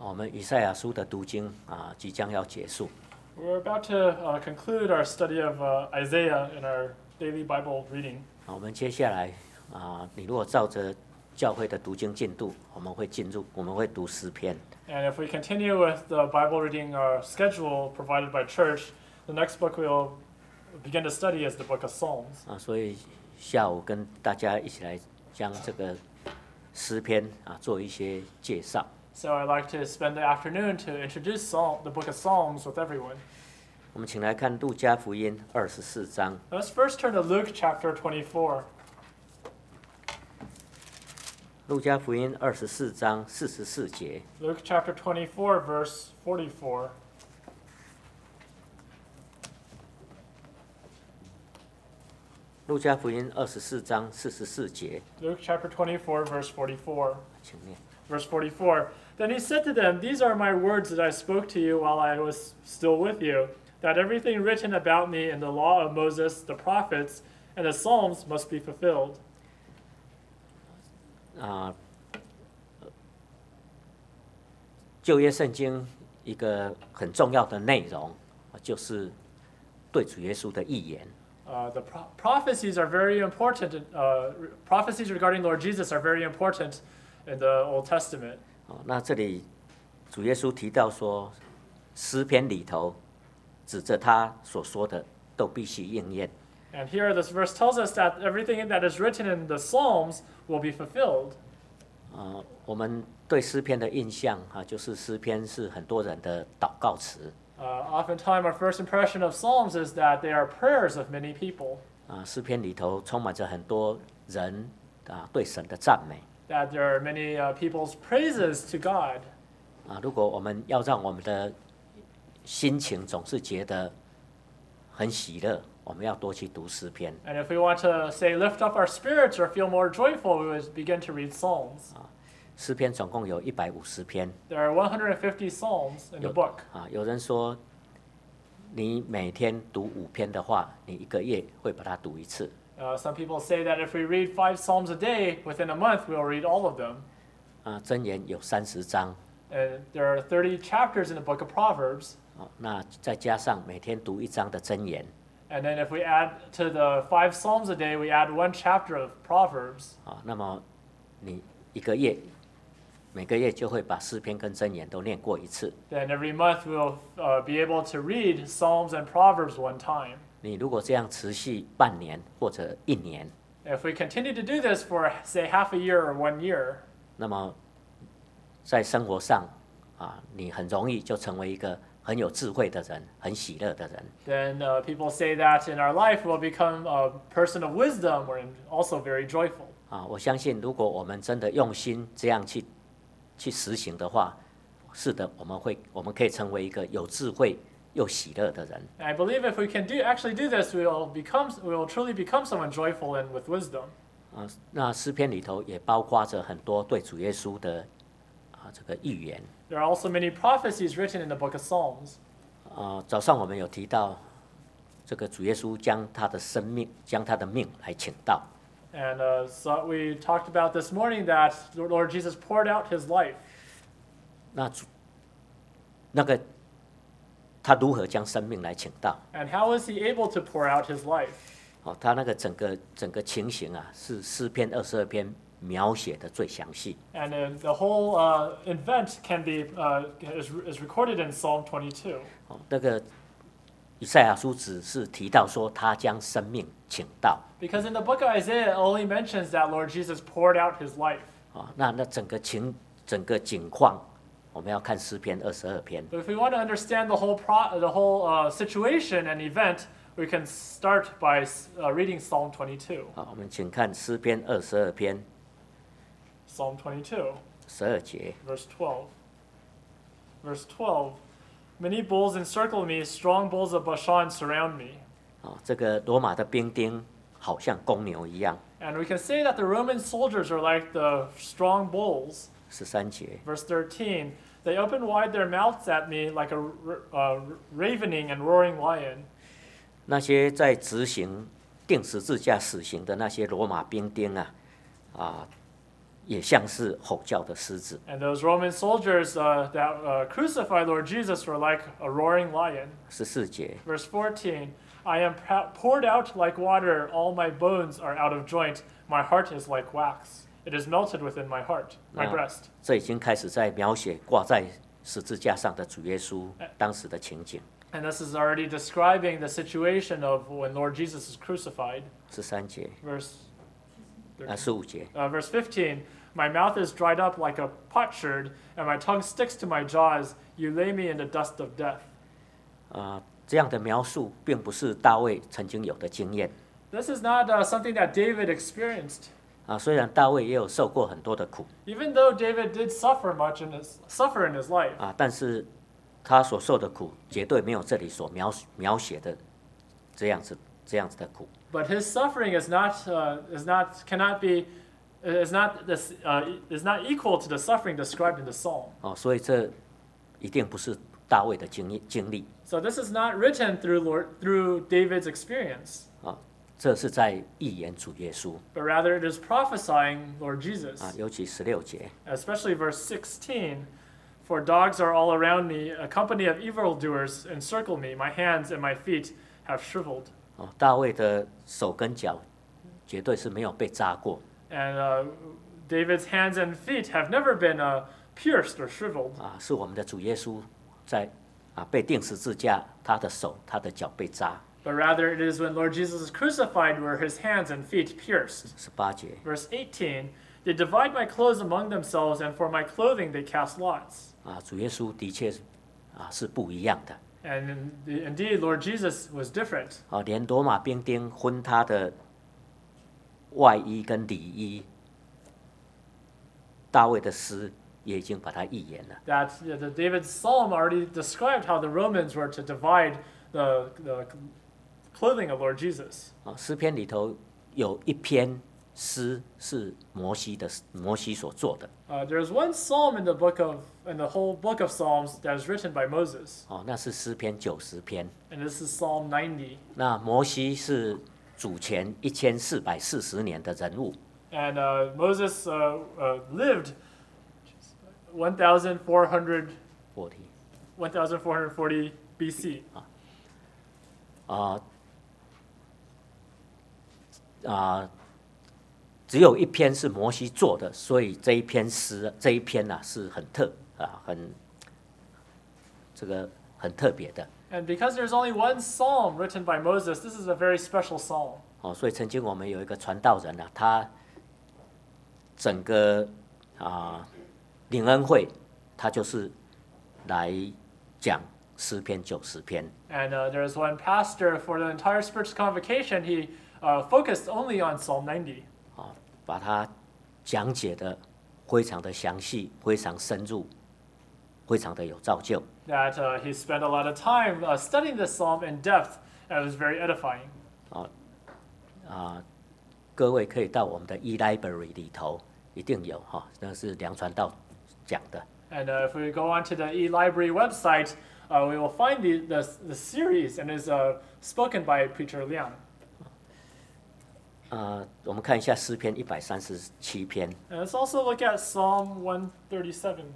我们以赛亚书的读经即将要结束。 We're about to conclude our study of Isaiah in our daily Bible reading. 我们接下来你如果照着教会的读经进度，我们会读诗篇。 And if we continue with the Bible reading schedule provided by church, the next book we'll begin to study is the book of Psalms. 所以下午跟大家一起来将这个诗篇做一些介绍。 So I'd like to spend the afternoon to introduce the book of Psalms with everyone. 我们请来看路加福音24章。 Let's first turn to Luke chapter 24. 路加福音24章44节。 Luke chapter 24, verse 44. 路加福音24章44节。 Luke chapter 24, verse 44. 请念。 Verse 44. Then he said to them, "These are my words that I spoke to you while I was still with you, that everything written about me in the law of Moses, the prophets, and the Psalms must be fulfilled." 旧约圣经一个很重要的内容，就是对主耶稣的预言。 The prophecies are very important. Prophecies regarding Lord Jesus are very important in the Old Testament. 那这里主耶稣提到说，诗篇里头指着他所说的都必须应验。 And here this verse tells us that everything that is written in the Psalms will be fulfilled. 我们对诗篇的印象就是诗篇是很多人的祷告词。 Oftentimes, our first impression of Psalms is that they are prayers of many people. 诗篇里头充满着很多人对神的赞美。 That there are many people's praises to God. 如果我们要让我们的心情总是觉得很喜乐，我们要多去读诗篇。 And if we want to say lift up our spirits or feel more joyful, we would begin to read Psalms. 诗篇总共有150篇。 There are 150 Psalms in the book. 有人说，你每天读5篇的话，你1个月会把它读一次。 Some people say that if we read 5 Psalms a day, within a month we'll read all of them. 箴言有30章。 And there are 30 chapters in the book of Proverbs. 那再加上每天读1章的箴言。 And then if we add to the 5 Psalms a day, we add 1 chapter of Proverbs. 那么你每个月就会把诗篇跟箴言都念过一次。 Then every month we'll be able to read Psalms and Proverbs 1 time. 你如果这样持续半年或者1年， If we continue to do this for, say, half a year or 1 year, 那么在生活上你很容易就成为一个很有智慧的人，很喜乐的人。 then people say that in our life we'll become a person of wisdom or also very joyful. 我相信如果我们真的用心这样去实行的话，是的，我们可以成为一个有智慧又喜乐的人。 And I believe if we can actually do this, we will truly become someone joyful and with wisdom. 那诗篇里头也包括着很多对主耶稣的这个预言。 There are also many prophecies written in the book of Psalms. 早上我们有提到，这个主耶稣将他的命来倾倒。 And so we talked about this morning that Lord Jesus poured out his life. 那个他如何将生命来倾倒？ And how was he able to pour out his life? 他那个整个情形是诗篇22篇描写的最详细。 And the whole event is recorded in Psalm 22. 那个以赛亚书只是提到说他将生命倾倒。 Because in the book of Isaiah, it only mentions that Lord Jesus poured out his life. 那整个景况，我们要看诗篇22篇。 But if we want to understand the whole situation and event, we can start by reading Psalm 22. 我们请看诗篇22篇。 Psalm 22, 12节。 verse 12. Verse 12. Many bulls encircle me, strong bulls of Bashan surround me. 这个罗马的兵丁好像公牛一样。 And we can say that the Roman soldiers are like the strong bulls. 13节。 Verse 13. They open wide their mouths at me like a ravening and roaring lion. 那些在执行钉十字架死刑的那些罗马兵丁也像是吼叫的狮子。 And those Roman soldiers that crucified Lord Jesus were like a roaring lion. 14节， Verse 14, I am poured out like water, all my bones are out of joint, my heart is like wax. It is melted within my heart, my breast. 这已经开始在描写挂在十字架上的主耶稣当时的情景。 And this is already describing the situation of when Lord Jesus is crucified. 13节， Verse 15节， Verse 15, my mouth is dried up like a potsherd, and my tongue sticks to my jaws. You lay me in the dust of death. 这样的描述并不是大卫曾经有的经验 This is not something that David experienced. 虽然大卫也有受过很多的苦 Even though David did suffer in his life, 但是他所受的苦绝对没有这里所描写的这样子的苦。 but his suffering is not equal to the suffering described in the psalm. 所以这一定不是大卫的经历 So this is not written through David's experience, 这是在预言主耶稣 but rather it is prophesying Lord Jesus. 尤其16节， Especially verse 16, for dogs are all around me, a company of evildoers encircle me, my hands and my feet have shriveled. 大卫的手跟脚绝对是没有被扎过 And David's hands and feet have never been pierced or shriveled. 是我们的主耶稣在被钉十字架，他的手他的脚被扎。 But rather it is when Lord Jesus is crucified where his hands and feet pierced. 18节， Verse 18, they divide my clothes among themselves, and for my clothing they cast lots. 主耶稣的确是不一样的 And indeed, Lord Jesus was different. 连罗马兵丁分他的外衣跟里衣，大卫的诗也已经把它预言了。 That the David's psalm already described how the Romans were to divide the clothing of Lord Jesus. 诗篇里头有一篇诗是摩西所做的 There's one psalm in the whole book of Psalms that is written by Moses, 那是诗篇90篇。 and this is Psalm 90. 那摩西是主前1440年的人物 And Moses lived 1440 BC. 只有一篇是摩西做的，所以这一篇诗是很特别的 And because there's only one psalm written by Moses, this is a very special psalm. 所以曾经我们有一个传道人他整个领恩会，他就是来讲诗篇90篇。 And there's one pastor for the entire spiritual convocation. He focused only on Psalm 90. 把它讲解的非常的详细，非常深入，非常的有造就。 That he spent a lot of time studying this psalm in depth, and it was very edifying. 各位可以到我们的 eLibrary 里头，一定有那是梁传道讲的。 And if we go onto the eLibrary website, we will find the series, and is spoken by Preacher Liang. 我们看一下诗篇137篇。 And let's also look at Psalm 137.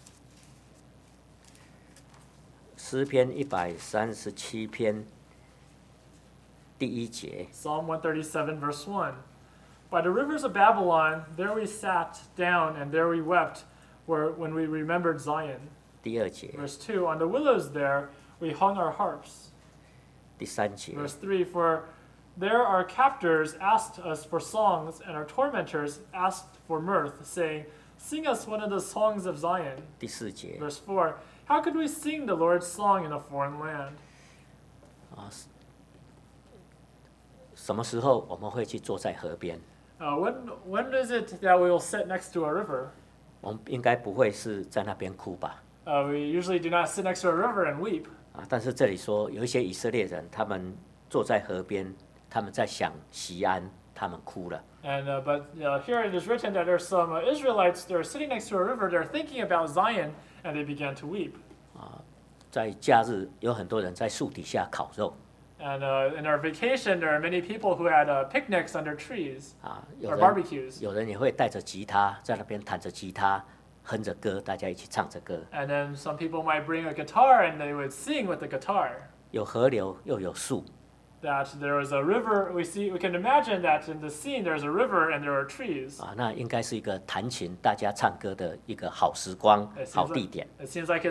诗篇137篇第1节， Psalm 137, verse 1. By the rivers of Babylon, there we sat down, and there we wept, when we remembered Zion. 第2节， Verse 2, on the willows there we hung our harps. 第3节， Verse 3, for there our captors asked us for songs, and our tormentors asked for mirth, saying, sing us one of the songs of Zion. 第4节， Verse 4, how could we sing the Lord's song in a foreign land? 什么时候我们会去坐在河边？ When is it that we will sit next to a river? 我们应该不会是在那边哭吧？ We usually do not sit next to a river and weep. 但是这里说有一些以色列人，他们坐在河边，他们在想锡安，他们哭了。 And but here it is written that there's some Israelites. They're sitting next to a river. They're thinking about Zion, and they began to weep. 在假日有很多人在树底下烤肉。 And in our vacation, there are many people who had picnics under trees 有 or 人 barbecues. 有人也会带着吉他在那边弹着吉他，哼着歌，大家一起唱着歌。 And then some people might bring a guitar and they would sing with the guitar. 有河流又有树， That there was a river. We can imagine that in the scene there's a river and there are trees. 那应该是一个弹琴、大家唱歌的一个好时光、 It 好 seems 地 like, 点。 it seems like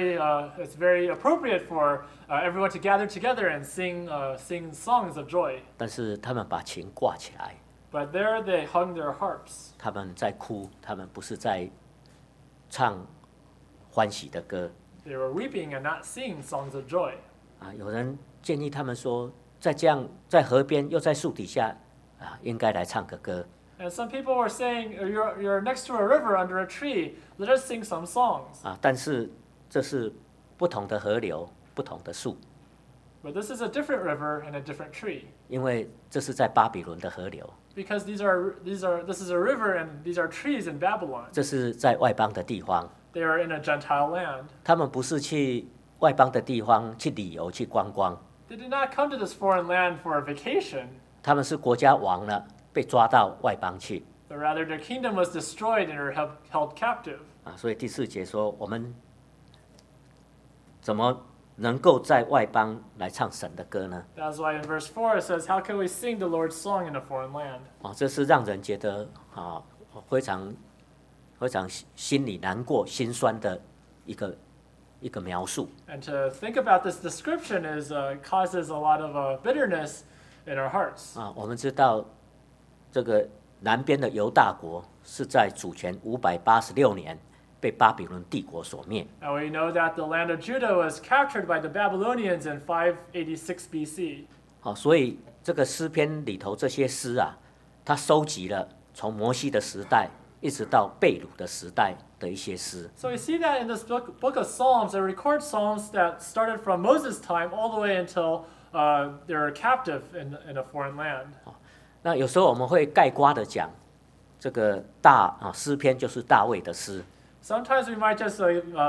it's very appropriate for everyone to gather together and sing songs of joy. 但是他们把琴挂起来， But there they hung their harps. 他们在哭，他们不是在唱欢喜的歌。 They were weeping and not singing songs of joy. 有人建议他们说，在这样在河边又在树底下，应该来唱个歌。 And some people were saying, you're next to a river under a tree. Let us sing some songs. 但是这是不同的河流，不同的树， But this is a different river and a different tree. 因为这是在巴比伦的河流， Because this is a river and these are trees in Babylon. 这是在外邦的地方。 They are in a Gentile land. 他们不是去外邦的地方去旅游去观光， They did not come to this foreign land for a vacation, 他们是国家亡了，被抓到外邦去。 but rather their kingdom was destroyed and were held captive. 所以第4节说，我们怎么能够在外邦来唱神的歌呢？ That's why in verse 4 it says, How can we sing the Lord's song in a foreign land? 这是让人觉得非常非常心里难过、心酸的一个描述。 And to think about this description causes a lot of bitterness in our hearts. 我们知道这个南边的犹大国是在主权586年被巴比伦帝国所灭。 And we know that the land of Judah was captured by the Babylonians in 586 BC. 所以这个诗篇里头这些诗它收集了从摩西的时代一直到被掳的时代的一些诗。 So we see that in this book of Psalms, it records Psalms that started from Moses' time all the way until they're captive in a foreign land. 那有时候我们会概括的讲，这个诗篇就是大卫的诗。 Sometimes we might just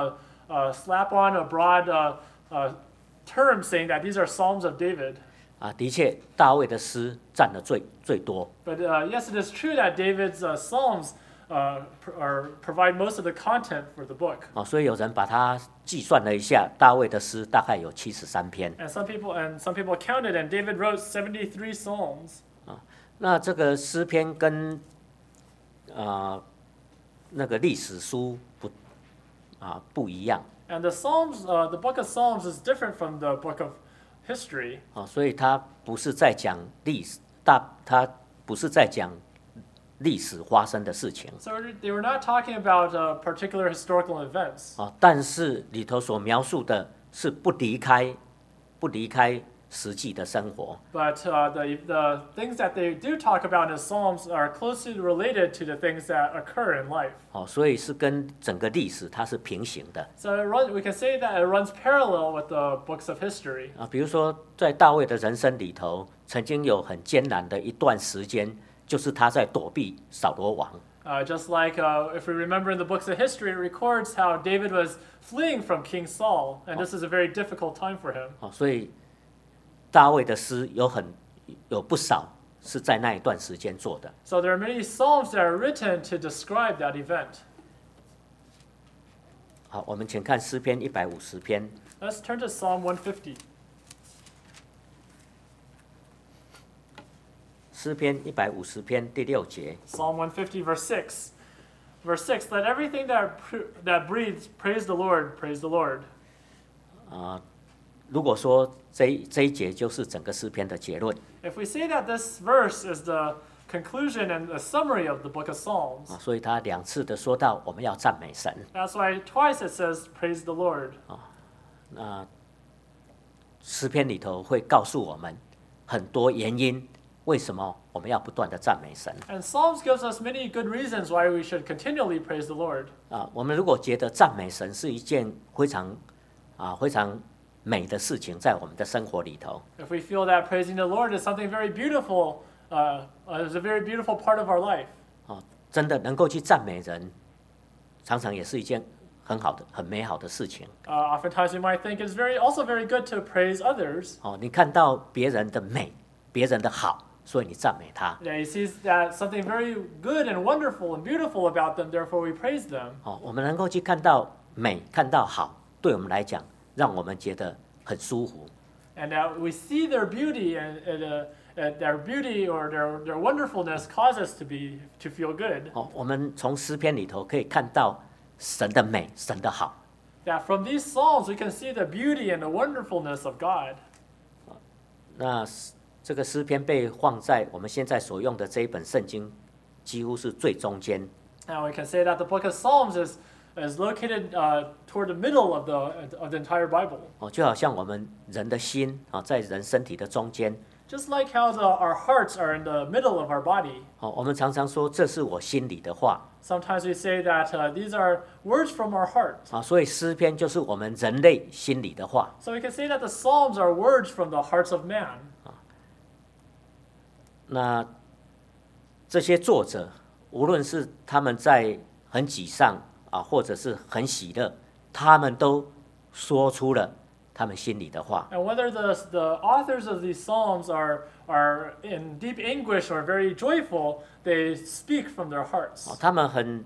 slap on a broad term saying that these are Psalms of David. 的确，大卫的诗占了最多。 But yes, it is true that David's Psalms provide most of the content for the book. 所以有人把它计算了一下，大卫的诗大概有73篇。 And some people counted, and David wrote 73 Psalms. 那这个诗篇跟那个历史书不一样。 And the Psalms, the book of Psalms is different from the book of history. 所以它不是在讲它不是在讲历史发生的事情。 So they were not talking about particular historical events. 但是里头所描述的是不离开实际的生活。 But the things that they do talk about in the Psalms are closely related to the things that occur in life. 所以是跟整个历史它是平行的。 So we can say that it runs parallel with the books of history. 比如说在大卫的人生里头，曾经有很艰难的一段时间，就是他在躲避扫罗王。 Just like if we remember in the books of history, it records how David was fleeing from King Saul, and this is a very difficult time for him. 所以大卫的诗有不少是在那一段时间做的。 So there are many psalms that are written to describe that event. 好，我们请看诗篇150篇。 Let's turn to Psalm 150. 诗篇150篇第6节。 Psalm 150, verse 6. Verse 6, let everything that breathes praise the Lord, praise the Lord. 如果说这一节就是整个诗篇的结论， If we say that this verse is the conclusion and the summary of the book of Psalms, 所以他2次的说到我们要赞美神。 that's why twice it says praise the Lord. 诗篇里头会告诉我们很多原因，为什么我们要不断的赞美神。 And Psalms gives us many good reasons why we should continually praise the Lord. 我们如果觉得赞美神是一件非常美的事情，在我们的生活里头， If we feel that praising the Lord is something very beautiful, is a very beautiful part of our life. 真的能够去赞美人，常常也是一件很好的、很美好的事情。 Oftentimes we might think it's also very good to praise others. 你看到别人的美、别人的好，所以你赞美他。 Yeah, he sees that something very good and wonderful and beautiful about them, therefore we praise them. 我们能够去看到美、看到好，对我们来讲，让我们觉得很舒服。 And we see their beauty and their beauty or their wonderfulness cause us to feel good. 我们从诗篇里头可以看到神的美、神的好。 That from these psalms we can see the beauty and the wonderfulness of God. 那这个诗篇被放在我们现在所用的这一本圣经，几乎是最中间。 Now we can say that the book of Psalms is located toward the middle of the entire Bible. 就好像我们人的心在人身体的中间。 Just like how our hearts are in the middle of our body. 我们常常说这是我心里的话。 Sometimes we say that these are words from our heart. 所以诗篇就是我们人类心里的话。 So we can say that the Psalms are words from the hearts of man. 那这些作者，无论是他们在很沮丧或者是很喜乐，他们都说出了他们心里的话。 And whether the authors of these Psalms are in deep anguish or very joyful, they speak from their hearts. 他们很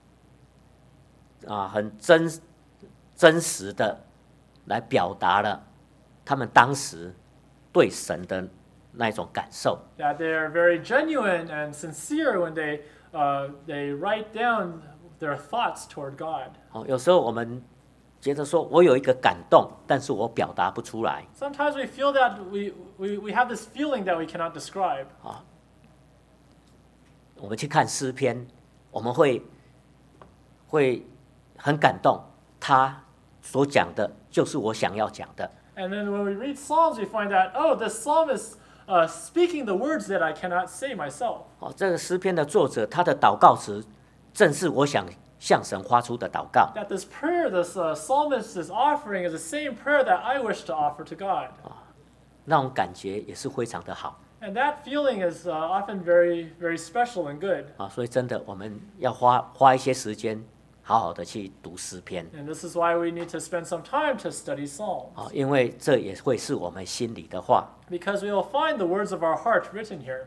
真实的来表达了他们当时对神的那一种感受。 That they are very genuine and sincere when they write down their thoughts toward God. 有时候我们觉得说我有一个感动，但是我表达不出来。 Sometimes we feel that we have this feeling that we cannot describe. 我们去看诗篇，我们会很感动，他所讲的就是我想要讲的。 And then when we read Psalms, we find that, the psalmist speaking the words that I cannot say myself. 这个诗篇的作者，他的祷告词正是我想向神发出的祷告。 That this prayer this psalmist is offering is the same prayer that I wish to offer to God. 那种感觉也是非常的好。 And that feeling is often very, very special and good. 所以真的我们要花一些时间，好好的去读诗篇。 And this is why we need to spend some time to study Psalms. 因为这也会是我们心里的话。 Because we will find the words of our heart written here.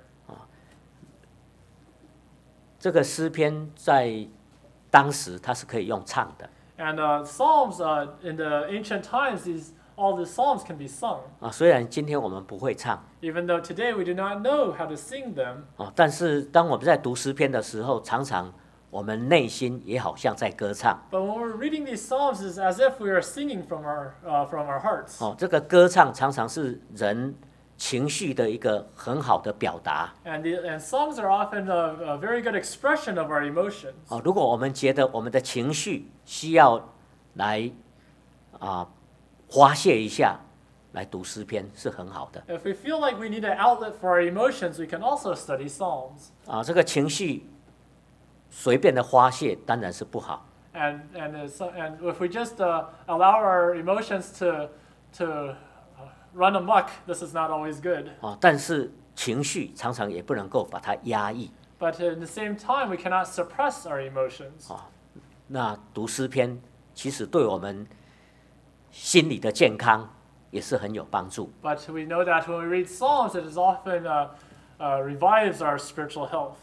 这个诗篇在当时它是可以用唱的。 And Psalms in the ancient times, all the Psalms can be sung. 虽然今天我们不会唱。 Even though today we do not know how to sing them. 但是当我们在读诗篇的时候，常常我们内心也好像在歌唱。 But when we're reading these Psalms, it's as if we are singing from our hearts. 这个歌唱常常是人情绪的一个很好的表达。 And songs are often a very good expression of our emotions. 如果我们觉得我们的情绪需要来发泄一下，来读诗篇是很好的。 If we feel like we need an outlet for our emotions, we can also study Psalms. 这个情绪随便的发泄当然是不好。 And if we just allow our emotions to run amok, this is not always good. 但是情绪常常也不能够把它压抑。 But at the same time, we cannot suppress our emotions. 那读诗篇其实对我们心理的健康也是很有帮助。 But we know that when we read Psalms, it is often revives our spiritual health.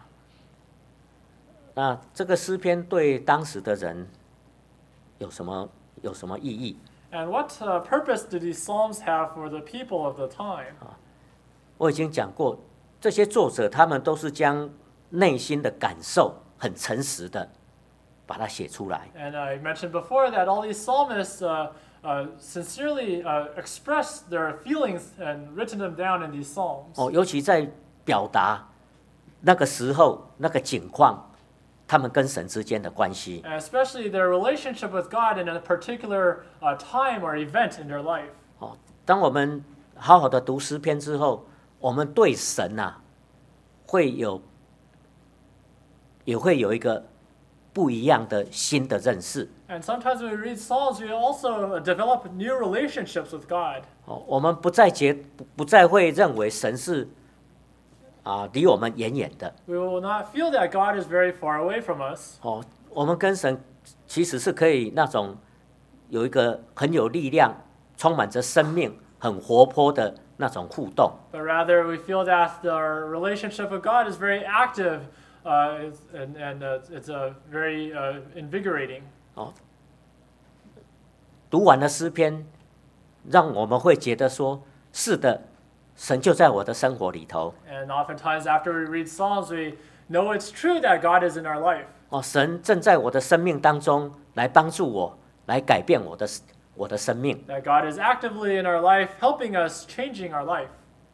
那这个诗篇对当时的人有什么意义？ And what purpose do these Psalms have for the people of the time? 我已经讲过，这些作者他们都是将内心的感受很诚实的把它写出来。 And I mentioned before that all these psalmists sincerely express their feelings and written them down in these psalms. 尤其在表达那个时候那个境况，他们跟神之间的关系。 And especially their relationship with God in a particular time or event in their life. 当我们好好的读诗篇之后，我们对神也会有一个不一样的新的认识。 And sometimes when we read Psalms, we also develop new relationships with God. 我们不再会认为神是离我们远远的。 We will not feel that God is very far away from us. 我们跟神其实是可以那种有一个很有力量、充满着生命、很活泼的那种互动。 But rather, we feel that our relationship with God is very active, it's very invigorating. 读完了诗篇，让我们会觉得说：是的，神就在我的生活里头。 And oftentimes, after we read Psalms, we know it's true that God is in our life. 神正在我的生命当中来帮助我，来改变我的生命。 That God is actively in our life, helping us, changing our life.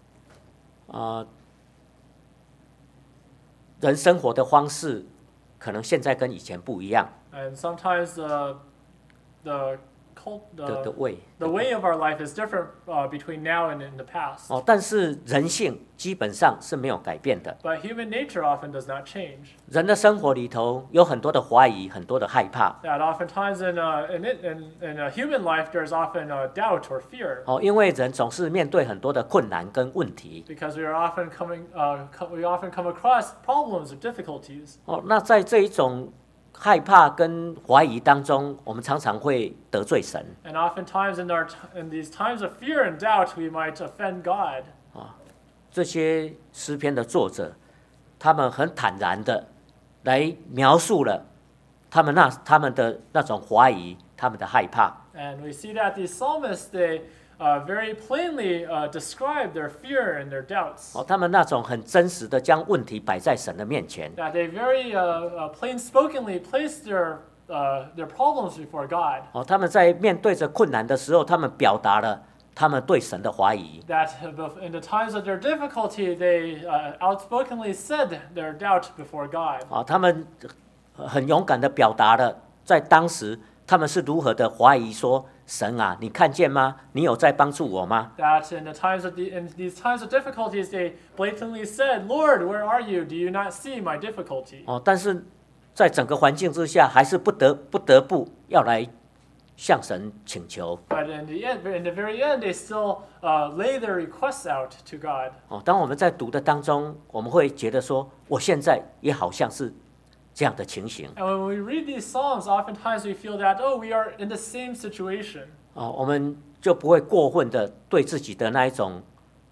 人生活的方式可能现在跟以前不一样。 And sometimes the way of our life is different between now and in the past. 但是人性基本上是没有改变的。 But human nature often does not change. 人的生活里头有很多的怀疑，很多的害怕。 That oftentimes in a human life, there's often doubt or fear. 因为人总是面对很多的困难跟问题。 Because we often come across problems or difficulties. 那在这一种害怕跟怀疑当中，我们常常会得罪神。 And oftentimes in these times of fear and doubt, we might offend God. 这些诗篇的作者，他们很坦然的来描述了他们的那种怀疑，他们的害怕。 And we see that these psalmists, they very plainly describe their fear and their doubts. 他们那种很真实的将问题摆在神的面前。 That they very plain-spokenly place their problems before God. 他们在面对着困难的时候，他们表达了他们对神的怀疑。 That in the times of their difficulty, they outspokenly said their doubt before God. 他们很勇敢的表达了，在当时他们是如何的怀疑说：神啊，你看见吗？你有在帮助我吗？ That in these times of difficulties, they blatantly said, "Lord, where are you? Do you not see my difficulty?" 但是在整个环境之下，还是不得不要来向神请求。 But in the very end, they still lay their requests out to God. 当我们在读的当中，我们会觉得说，我现在也好像是这样的情形。 And when we read these psalms, oftentimes we feel that, oh, we are in the same situation. 我们就不会过分的对自己的那一种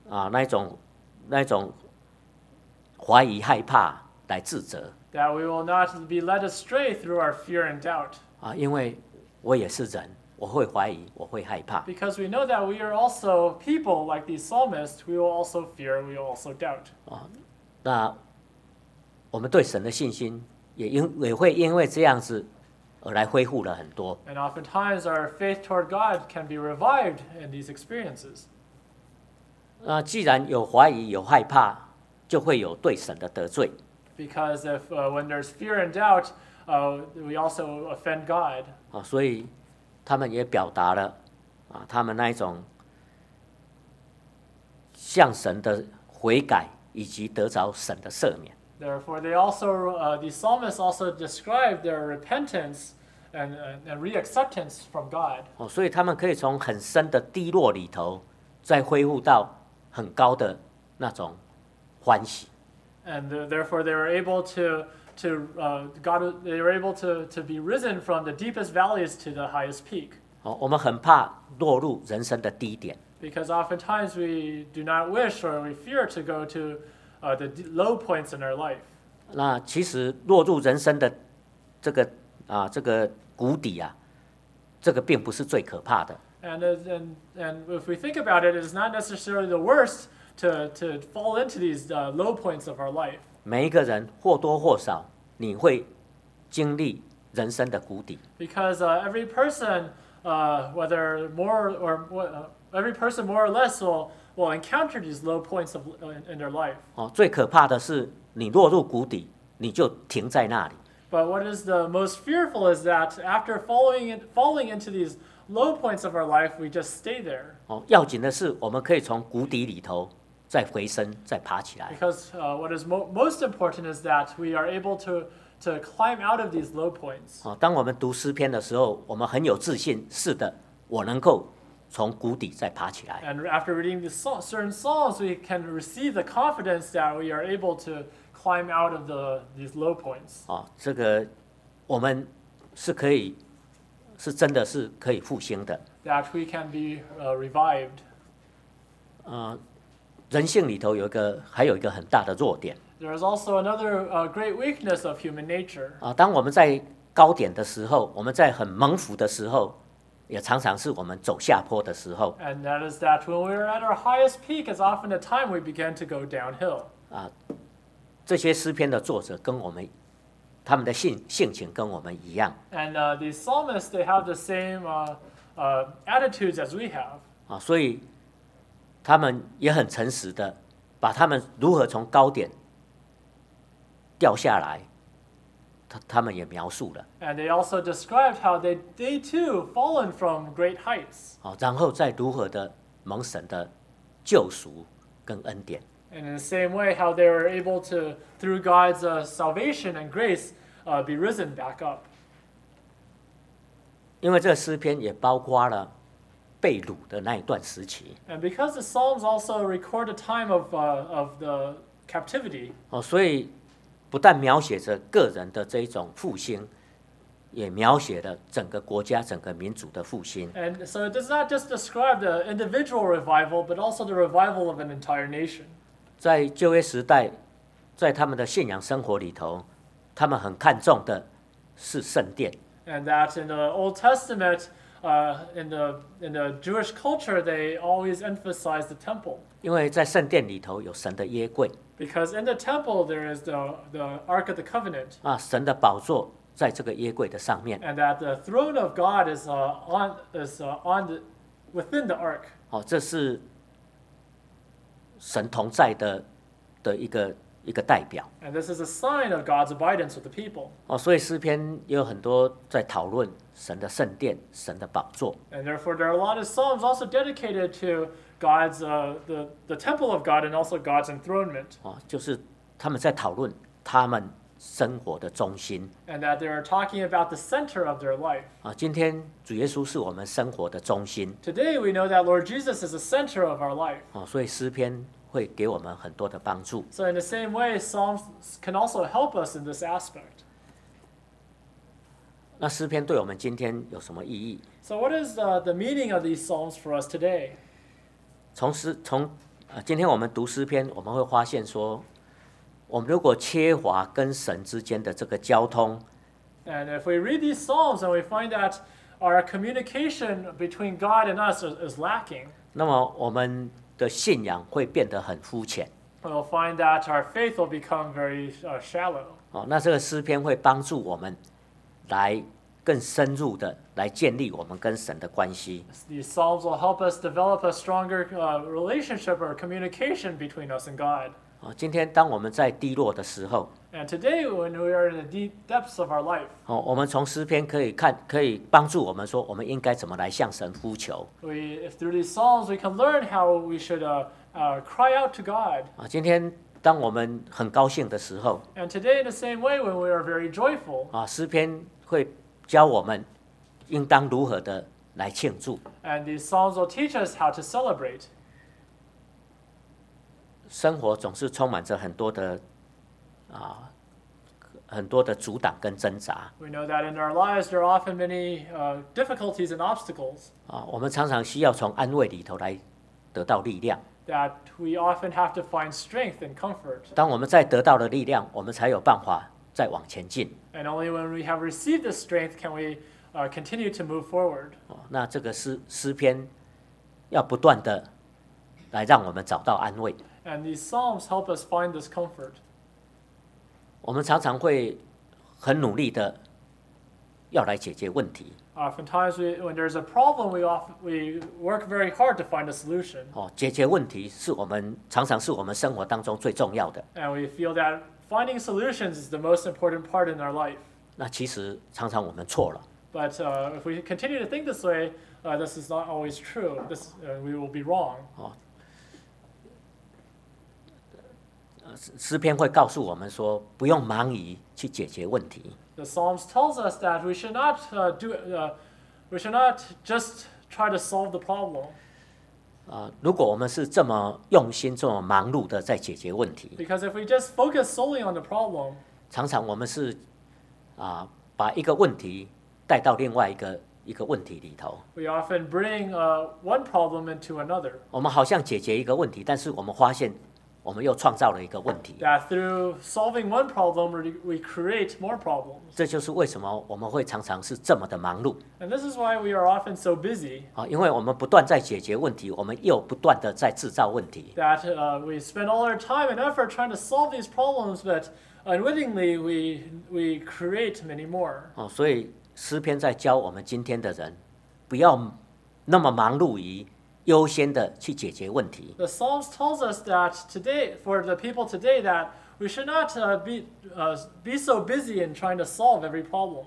怀疑、害怕来自责。 That we will not be led astray through our fear and doubt. 因为我也是人，我会怀疑，我会害怕。 Because we know that we are also people like these psalmists. We will also fear. We will also doubt. 那我们对神的信心也会因为这样子而来恢复了很多。 And oftentimes our faith toward God can be revived in these experiences. 既然有怀疑、有害怕，就会有对神的得罪。 Because when there's fear and doubt, we also offend God. 所以他们也表达了他们那一种向神的悔改，以及得着神的赦免。 Therefore, these psalmists also describe their repentance and reacceptance from God. 所以他们可以从很深的低落里头，再恢复到很高的那种欢喜。 And therefore, they were able they were able to be risen from the deepest valleys to the highest peak. 我们很怕落入人生的低点。 Because oftentimes we do not wish or we fear to go to the low points in our life. 那其实落入人生的这个谷底这个并不是最可怕的。 And if we think about it, it's not necessarily the worst to fall into these low points of our life. 每一个人或多或少，你会经历人生的谷底。 Because every person, whether more or less, will encounter these low points in their life. 最可怕的是你落入谷底，你就停在那里。 But what is the most fearful is that after falling into these low points of our life, we just stay there. 要紧的是，我们可以从谷底里头再回升，再爬起来。 Because what is most important is that we are able to climb out of these low points. 当我们读诗篇的时候，我们很有自信，是的，我能够从谷底再爬起来。 And after reading these certain psalms, we can receive the confidence that we are able to climb out of these low points. 这个我们是可以，是真的是可以复兴的。 that we can be revived. 人性里头还有一个很大的弱点 There is also another great weakness of human nature. 当我们在高点的时候，我们在很猛虎的时候，也常常是我们走下坡的时候。 And that is that when we are at our highest peak is often the time we begin to go downhill. 这些诗篇的作者跟我们，他们的性情跟我们一样 And these psalmists, they have the same attitudes as we have. 所以他们也很诚实的把他们如何从高点掉下来，他们也描述了 And they also described how they too fallen from great heights. 然后再如何的蒙神的救赎跟恩典。 And in the same way, how they were able to, through God's salvation and grace, be risen back up. 因为这个诗篇也包括了被掳的那一段时期 And because the Psalms also record a time of the captivity, 所以不但描写着个人的这一种复兴，也描写了整个国家、整个民族的复兴。 and so it does not just describe the individual revival, but also the revival of an entire nation. 在旧约时代，在他们的信仰生活里头，他们很看重的是圣殿。 And that in the Old Testament, in the Jewish culture, they always emphasize the temple. 因为在圣殿里头有神的约柜 Because in the temple there is the Ark of the Covenant, 神的宝座在这个约柜的上面 and that the throne of God is within the Ark. 这是神同在的一个代表 And this is a sign of God's abidance with the people. 所以诗篇也有很多在讨论神的圣殿、神的宝座 And therefore there are a lot of psalms also dedicated to God's the temple of God and also God's enthronement. 就是他们在讨论他们生活的中心 And that they are talking about the center of their life. 今天主耶稣是我们生活的中心 Today we know that Lord Jesus is the center of our life. 所以诗篇会给我们很多的帮助。 So in the same way, Psalms can also help us in this aspect. 那诗篇对我们今天有什么意义？ So what is the meaning of these Psalms for us today? 从今天我们读诗篇，我们会发现说，我们如果缺乏跟神之间的这个交通， And if we read these Psalms and we find that our communication between God and us is lacking, 那么我们的信仰会变得很肤浅。 we'll find that our faith will become very shallow. 那这个诗篇会帮助我们来更深入的来建立我们跟神的关系。 These Psalms will help us develop a stronger relationship or communication between us and God. 今天当我们在低落的时候， And today, when we are in the deep depths of our life, 我们从诗篇可以帮助我们说，我们应该怎么来向神呼求。 if through these Psalms we can learn how we should cry out to God. 今天当我们很高兴的时候， And today, in the same way, when we are very joyful, 诗篇会教我们应当如何的来庆祝。 and these Psalms will teach us how to celebrate. 生活总是充满着很多的阻挡跟挣扎 We know that in our lives there are often many difficulties and obstacles, 我们常常需要从安慰里头来得到力量。 that we often have to find strength and comfort. 当我们在得到了力量，我们才有办法再往前进。 And only when we have received this strength can we continue to move forward. 那这个诗篇要不断的来让我们找到安慰。 And these Psalms help us find this comfort. 我们常常会很努力的要来解决问题。 Oftentimes, when there's a problem, we work very hard to find a solution. 解决问题常常是我们生活当中最重要的。 And we feel that finding solutions is the most important part in our life. 那其实常常我们错了。 But if we continue to think this way, this is not always true. We will be wrong. 诗篇会告诉我们说，不用忙于去解决问题。 The Psalms tells us that we should not just try to solve the problem. 如果我们是这么用心、这么忙碌的在解决问题， Because if we just focus solely on the problem, 常常我们是把一个问题带到另外一个问题里头。 We often bring one problem into another. 我们好像解决一个问题，但是我们发现我们又创造了一个问题。 That through solving one problem, we create more problems. 这就是为什么我们会常常是这么的忙碌 And this is why we are often so busy. 啊，因为我们不断在解决问题，我们又不断的在制造问题。 That we spend all our time and effort trying to solve these problems, but unwittingly we create many more. 哦，所以诗篇在教我们今天的人，不要那么忙碌于优先的去解决问题。 The Psalms tells us that today, for the people today, that we should not be so busy in trying to solve every problem.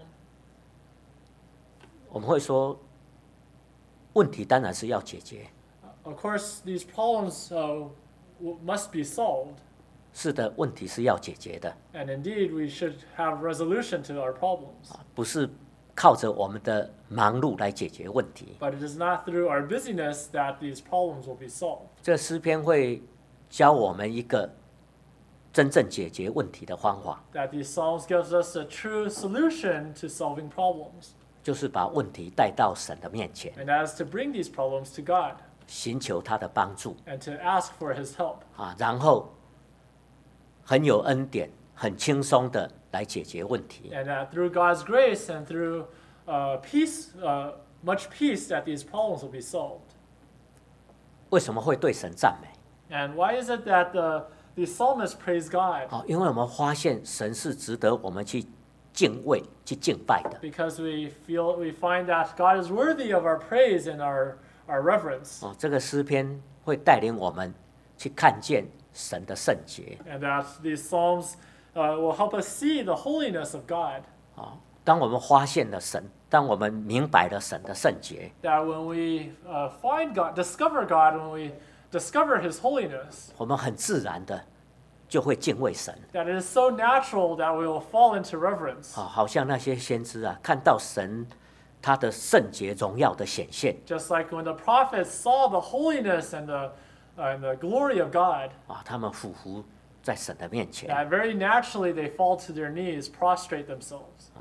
我们会说，问题当然是要解决， Of course, these problems must be solved, 是的，问题是要解决的， and indeed we should have resolution to our problems. 不是靠着我们的忙碌来解决问题。 But it is not through our busyness that these problems will be solved. 这诗篇会教我们一个真正解决问题的方法， That these Psalms gives us a true solution to solving problems, 就是把问题带到神的面前， and that is to bring these problems to God 寻求他的帮助 and to ask for His help. 啊，然后很有恩典、很轻松的来解决问题。 And that through God's grace and through peace, much peace, that these problems will be solved. 为什么会对神赞美？ And why is it that the psalmists praise God? 哦，因为我们发现神是值得我们去敬畏、去敬拜的。 Because we find that God is worthy of our praise and our reverence. 哦，这个诗篇会带领我们去看见神的圣洁。 And that these psalms will help us see the holiness of God. 哦，当我们发现了神，当我们明白了神的圣洁， That when we find God, discover God, when we discover His holiness, 我们很自然的就会敬畏神。 that it is so natural that we will fall into reverence. 啊，好像那些先知啊，看到神他的圣洁荣耀的显现 Just like when the prophets saw the holiness and the glory of God, 啊，他们俯伏在神的面前。 that very naturally they fall to their knees, prostrate themselves.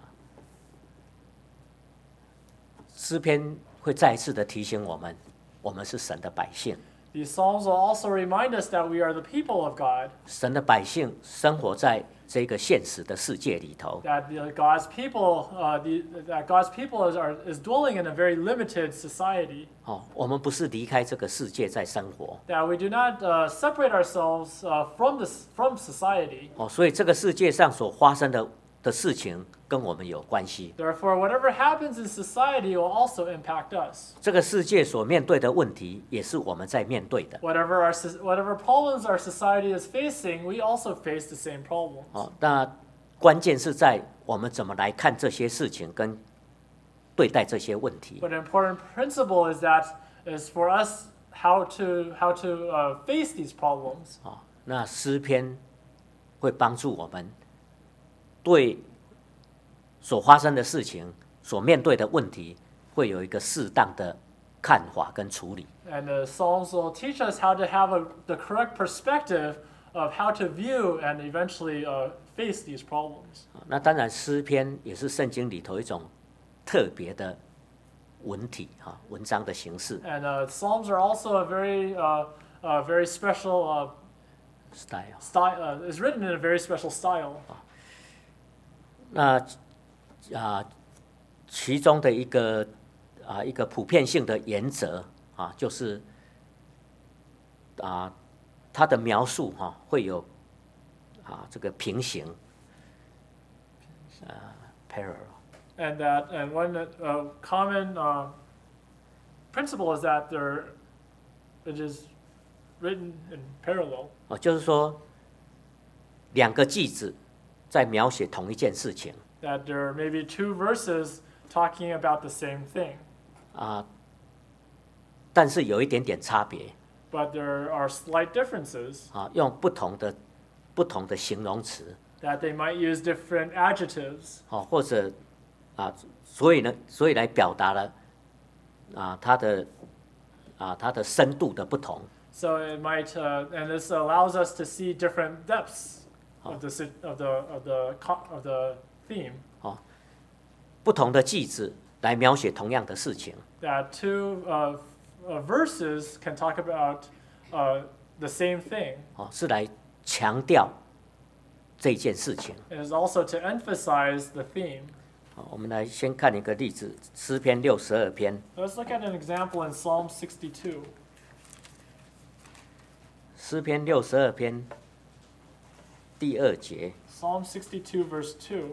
诗篇会再一次的提醒我们，我们是神的百姓。 These psalms will also remind us that we are the people of God, 神的百姓生活在这个现实的世界里头， that God's people is dwelling in a very limited society, 哦，我们不是离开这个世界在生活， that we do not separate ourselves from society. 哦，所以这个世界上所发生的事情跟我们有关系。 Therefore, whatever happens in society will also impact us. 这个世界所面对的问题，也是我们在面对的。 Whatever problems our society is facing, we also face the same problems. 哦，那关键是在我们怎么来看这些事情，跟对待这些问题。 But an important principle is for us how to face these problems. 哦，那诗篇会帮助我们对所发生的事情、所面对的问题，会有一个适当的看法跟处理。 And the Psalms will teach us how to have the correct perspective of how to view and eventually face these problems. 那当然，诗篇也是圣经里头一种特别的文体文章的形式 And Psalms are also a very special style。 style. Is written in a very special style. 那其中的一个普遍性的原则就是它的描述会有这个平行parallel。 And one common principle is that it is written in parallel. 就是说两个句子在描写同一件事情 That there may be two verses talking about the same thing, 但是有一点点差别 but there are slight differences 用不同的形容词 that they might use different adjectives, 或者所以来表达了它的深度的不同。 so it might and this allows us to see different depths of the theme. 不不同的句子来描写同样的事情。 That two verses can talk about the same thing. 是来强调这件事情。 It is also to emphasize the theme. 我们来先看一个例子，诗篇62篇。 Let's look at an example in Psalm 62. 诗篇62篇第2节， Psalm 62, verse 2.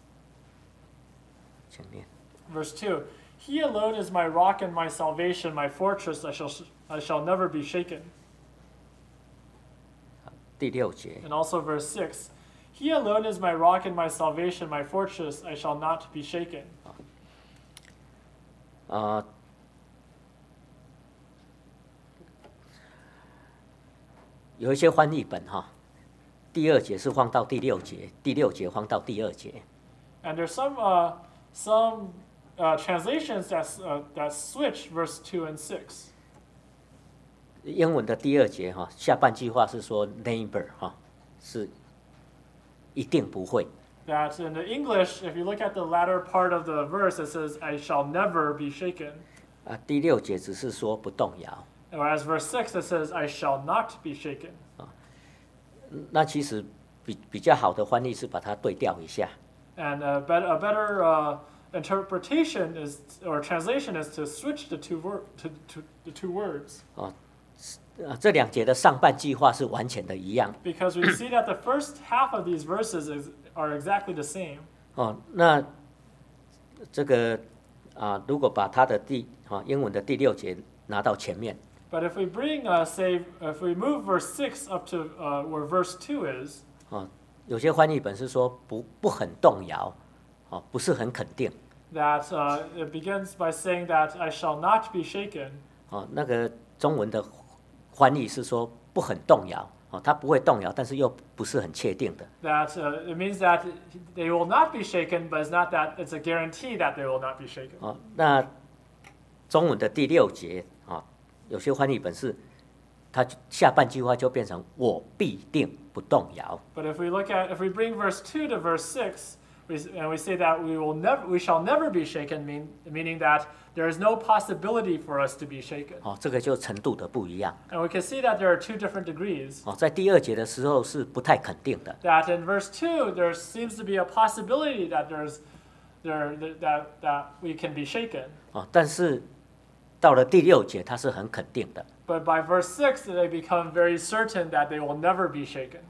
请念。 Verse 2. He alone is my rock and my salvation, my fortress, I shall never be shaken. 第6节， And also verse 6. He alone is my rock and my salvation, my fortress, I shall not be shaken. 有一些翻译本第2节是放到第6节，第6节放到第2节。 And there's some translations that switch verse 2 and 6. 英文的第2节下半句话是说 neighbor 是一定不会。 That in the English, if you look at the latter part of the verse, it says, I shall never be shaken. 第6节只是说不动摇。 Whereas verse 6, it says, I shall not be shaken. 那其实比较好的翻译是把它对调一下。 And a better interpretation or translation is to switch the two words. 这2节的上半句话是完全的一样。 Because we see that the first half of these verses are exactly the same. 那这个如果把它的英文的第6节拿到前面。 But if we bring, if we move verse 6 up to where verse 2 is, 有些翻译本是说不很动摇，不是很肯定。 that it begins by saying that I shall not be shaken. 那个中文的翻译是说不很动摇，它不会动摇，但是又不是很确定的。 That it means that they will not be shaken, but it's not that it's a guarantee that they will not be shaken. 那中文的第6节有些翻译本是它下半句话就变成我必定不动摇。 But if we bring verse 2 to verse 6, and we say that we shall never be shaken, meaning that there is no possibility for us to be shaken. 这个就程度的不一样。 And we can see that there are two different degrees. 在第2节的时候是不太肯定的。 That in verse 2 there seems to be a possibility that that we can be shaken. 但是到了第6节，它是很肯定的。 But by verse 6, they become very certain that they will never be shaken.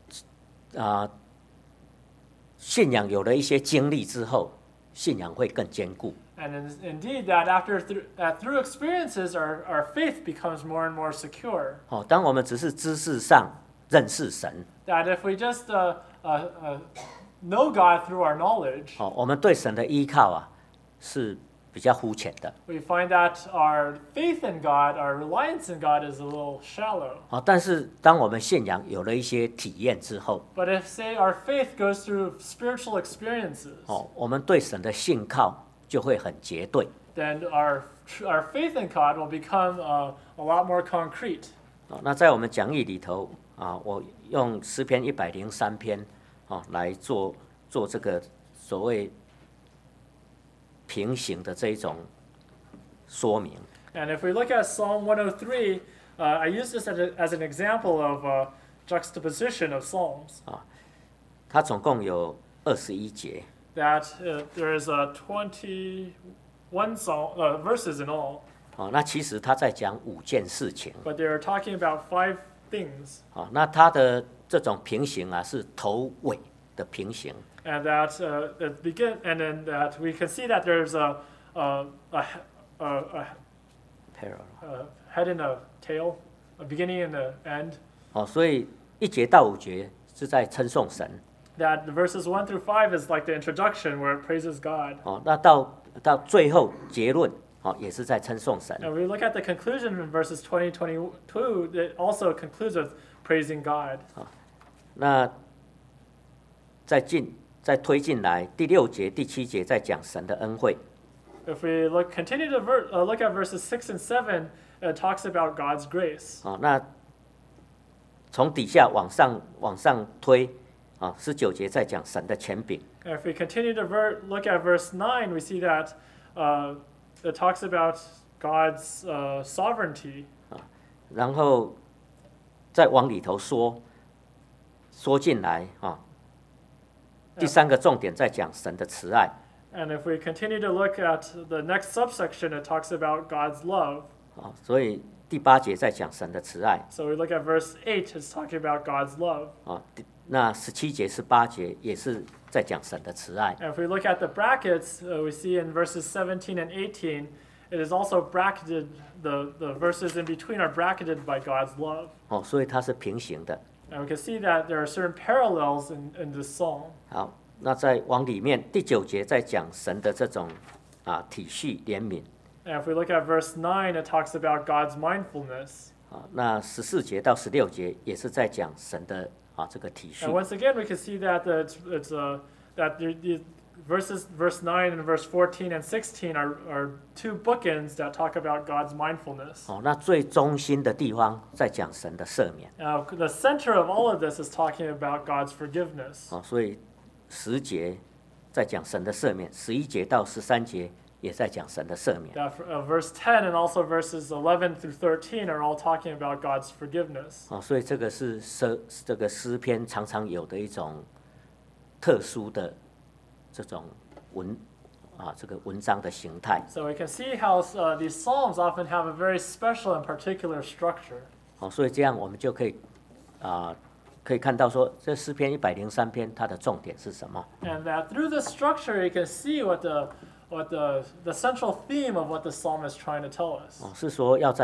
信仰有了一些经历之后，信仰会更坚固。 And indeed, that through experiences, our faith becomes more and more secure. 当我们只是知识上认识神， That if we just know God through our knowledge, 我们对神的依靠是比较肤浅的。 we find that our faith in God, our reliance in God is a little shallow. 但是当我们信仰有了一些体验之后， But if, say, our faith goes through spiritual experiences, 我们对神的信靠就会很绝对。 then our faith in God will become a lot more concrete. 那在我们讲义里头我用诗篇103篇来做这个所谓平行的这一种说明。 And if we look at Psalm 103, I use this as an example of juxtaposition of Psalms. 它总共有21节。 That there is 21 verses in all. 那其实他在讲5件事情。 But they are talking about 5 things. 那它的这种平行是头尾的平行。 And that and then that we can see that there's a head and a tail, a beginning and an end. 所以1节到5节是在称颂神。 That the verses 1 through 5 is like the introduction where it praises God. 那到最后结论也是在称颂神。 And we look at the conclusion in verses 20, 22, it also concludes with praising God. 那再推进来，第6节、第7节在讲神的恩惠。 If we continue to look at verses 6 and 7, it talks about God's grace. 那从底下往上推， 19节在讲神的权柄。 And if we continue to look at verse 9, we see that it talks about God's sovereignty. 然后再往里头说进来第3个重点在讲神的慈爱。 And if we continue to look at the next subsection, it talks about God's love. 所以第8节在讲神的慈爱。 So we look at verse 8, it's talking about God's love. 那17节、18节也是在讲神的慈爱。 And if we look at the brackets, we see in verses 17 and 18, it is also bracketed, the verses in between are bracketed by God's love. 所以它是平行的。 And we can see that there are certain parallels in this psalm. 好，那再往里面第9节在讲神的这种体恤怜悯。 And if we look at verse 9, it talks about God's mindfulness. 那14节到16节也是在讲神的这个体 And 恤。 once again, we can see that verse 9 and verse 14 and 16 are two bookends that talk about God's mindfulness. 那最中心的地方在讲神的赦免。 Now, the center of all of this is talking about God's forgiveness. 所以10节在讲神的赦免，11节到13节也在讲神的赦免。 That verse 10 and also verses 11 through 13 are all talking about God's forgiveness. 所以这个是这个诗篇常常有的一种特殊的这种这个文章的形态。 So we can see how these psalms often have a very special and particular structure. 所以这样我们就可以看到说，这诗篇103篇它的重点是什么？ And that through the structure, you can see what the central theme of what the psalm is trying to tell us. 是说要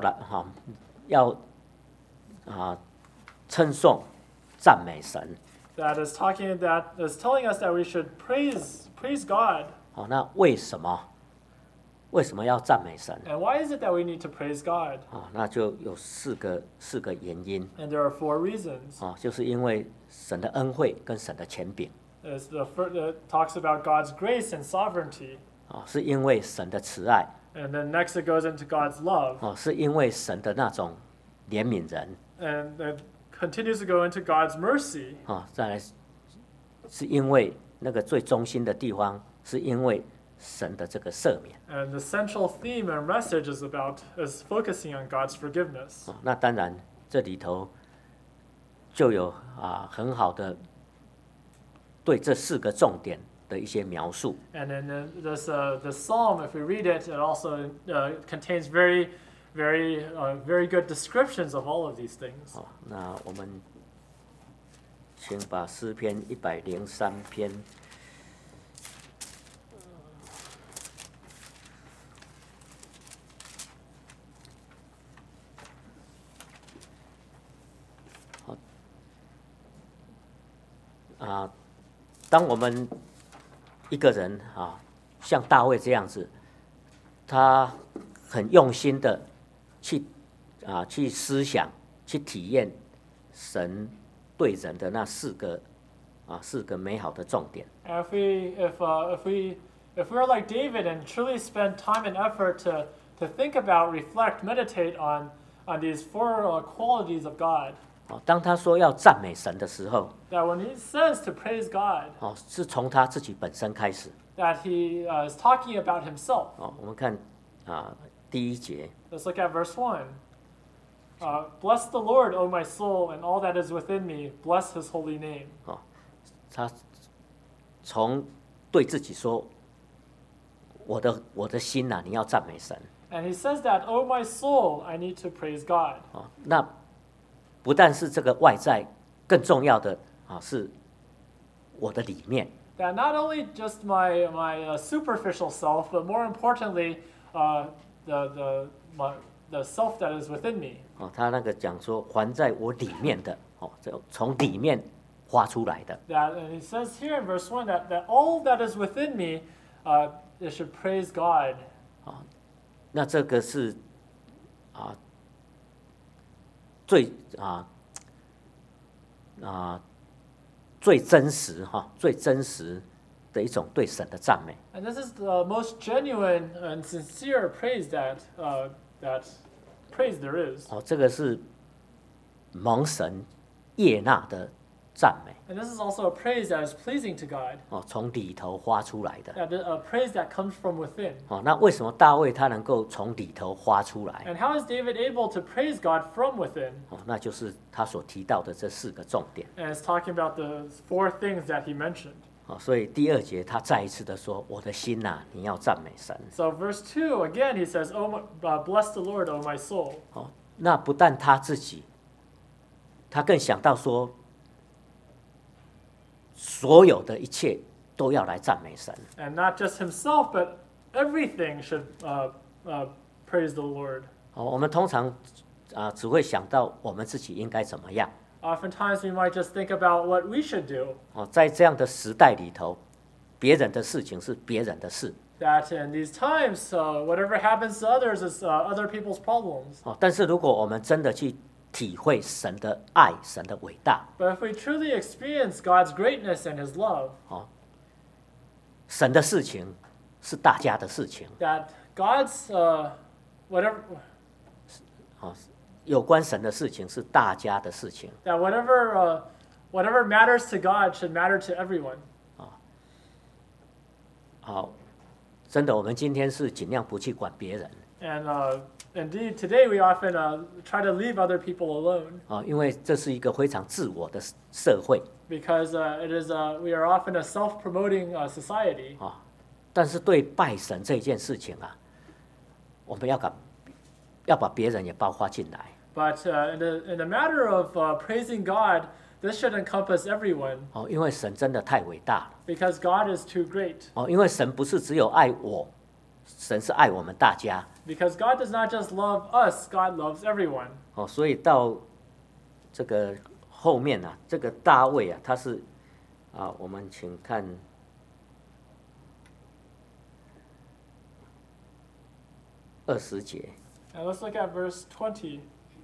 称颂、赞美神。 That is telling us that we should praise God. 那为什么要赞美神？ And why is it that we need to praise God? 那就有四个原因。 And there are 4 reasons. 就是因为神的恩惠跟神的权柄。 It talks about God's grace and sovereignty. 是因为神的慈爱。 And then next it goes into God's love. 是因为神的那种怜悯人。 And it continues to go into God's mercy. 再来是因为那个最中心的地方，是因为神的这个赦免。 And the central theme and message is focusing on God's forgiveness. 那当然这里头就有很好的对这4个重点的一些描述。 And in this psalm, if we read it, it also contains very good descriptions of all of these things. 那我们请把诗篇103篇。当我们一个人像大卫这样子，他很用心的去思想、去体验神对人的那4个美好的重点。 And if we're like David and truly spend time and effort to think about, reflect, meditate on these 4 qualities of God. 当他说要赞美神的时候， That when he says to praise God, 是从他自己本身开始。 that he is talking about himself. 我们看第1节， Let's look at verse 1. Bless the Lord, O my soul, and all that is within me. Bless his holy name. 他从对自己说，我的心你要赞美神。 And he says that, O my soul, I need to praise God. 那不但是这个外在，更重要的是我的里面。 That not only just my superficial self, but more importantly, the self that is within me. 他那个讲说，还在我里面的，从里面发出来的。 And he says here in verse 1 that all that is within me, it should praise God. 那这个是最真实最真实的一种对神的赞美。 And this is the most genuine and sincere praise that praise there is. 这个是蒙神悦纳的赞美 And this is also a praise that is pleasing to God, 哦，从里头发出来的 a praise that comes from within. 哦。那为什么大卫他能够从里头发出来？ And how is David able to praise God from within? 哦，那就是他所提到的这4个重点 And it's talking about the 4 things that he mentioned. 哦。所以第2节他再一次的说：“我的心呐、你要赞美神。 So verse 2, again, he says, bless the Lord, O my soul. ” 哦，那不但他自己，他更想到说，所有的一切都要来赞美神。 And not just himself, but everything should praise the Lord. 哦，我们通常只会想到我们自己应该怎么样。 Oftentimes we might just think about what we should do. 哦，在这样的时代里头，别人的事情是别人的事。 That in these times, whatever happens to others is other people's problems. 哦，但是如果我们真的去体会神的爱、神的伟大， But if we truly experience God's greatness and His love, 神的事情是大家的事情。 that God's whatever 有关神的事情是大家的事情。 that whatever matters to God should matter to everyone. 好，真的，我们今天是尽量不去管别人 And indeed, today we often try to leave other people alone 啊，因为这是一个非常自我的社会 because we are often a self-promoting society. 啊。但是对拜神这件事情啊，我们要把别人也包括进来 But in the matter of praising God, this should encompass everyone 哦，因为神真的太伟大了 because God is too great. 哦，因为神不是只有爱我，神是爱我们大家 Because God does not just love us, God loves everyone. 哦，所以到这个后面啊，这个大卫啊，他是我们请看20节， And let's look at verse 20.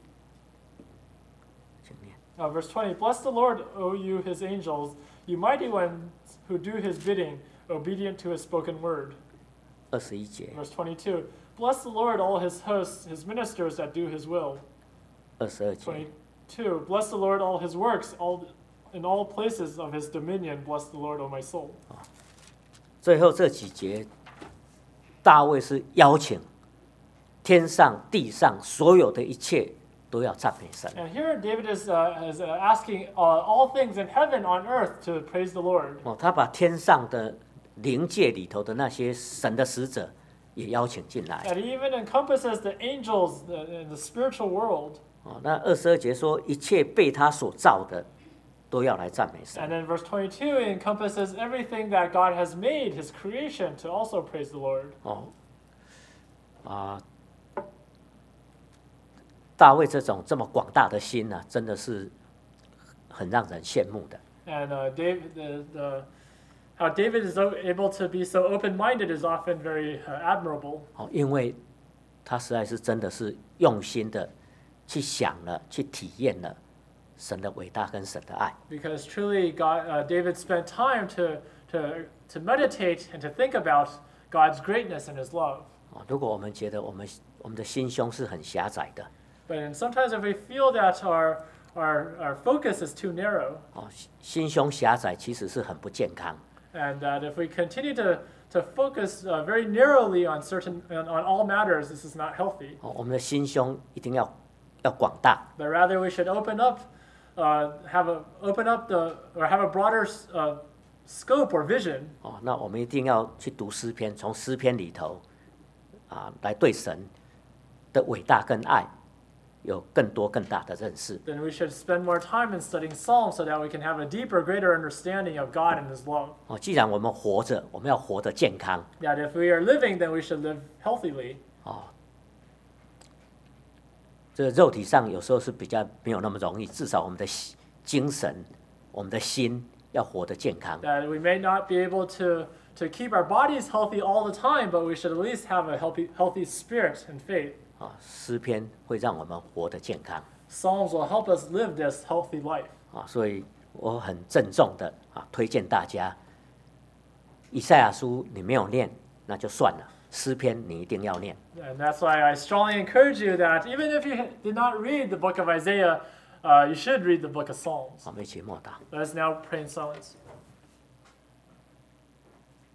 请念 Verse 20. Bless the Lord, O you his angels, you mighty ones who do his bidding, obedient to his spoken word. 21节、 Verse 22. Bless the Lord, all his hosts, his ministers that do his will. 22节。 22. Bless the Lord, all his works, in all places of his dominion. Bless the Lord, O my soul. 最后这几节，大卫是邀请天上地上所有的一切都要赞美神。 And here David is asking all things in heaven on earth to praise the Lord. 哦，他把天上的灵界里头的那些神的使者也邀请进来。 And he even encompasses the angels in the spiritual world. 哦，那22节说，一切被他所造的都要来赞美 And 神。 then verse 22 encompasses everything that God has made, his creation, to also praise the Lord. 大卫这种这么广大的心呢、真的是很让人羡慕的。 And how David is able to be so open-minded is often very admirable. 哦，因为他实在是真的是用心的去想了，去体验了神的伟大跟神的爱。 Because truly, David spent time to meditate and to think about God's greatness and his love. 哦，如果我们觉得我们的心胸是很狭窄的， But sometimes if we feel that our focus is too narrow, 哦，心胸狭窄其实是很不健康。 and that if we continue to focus very narrowly on all matters, this is not healthy. 哦，我们的心胸一定要广大。 But rather, we should open up, have a broader scope or vision. 哦，那我们一定要去读诗篇，从诗篇里头来对神的伟大跟爱有更多更大的认识。 Then we should spend more time in studying Psalms so that we can have a deeper, greater understanding of God and His love. 哦，既然我们活着，我们要活得健康。 That if we are living, then we should live healthily. 这个肉体上有时候是比较没有那么容易，至少我们的精神、我们的心要活得健康。 That we may not be able to keep our bodies healthy all the time, but we should at least have a healthy spirit and faith. 诗篇会让我们活得健康。 Psalms will help us live this healthy life. 所以我很郑重的推荐大家，以赛亚书你没有念那就算了，诗篇你一定要念。 And that's why I strongly encourage you that even if you did not read the book of Isaiah, you should read the book of Psalms. 我们一起默祷。 Let us now pray in silence.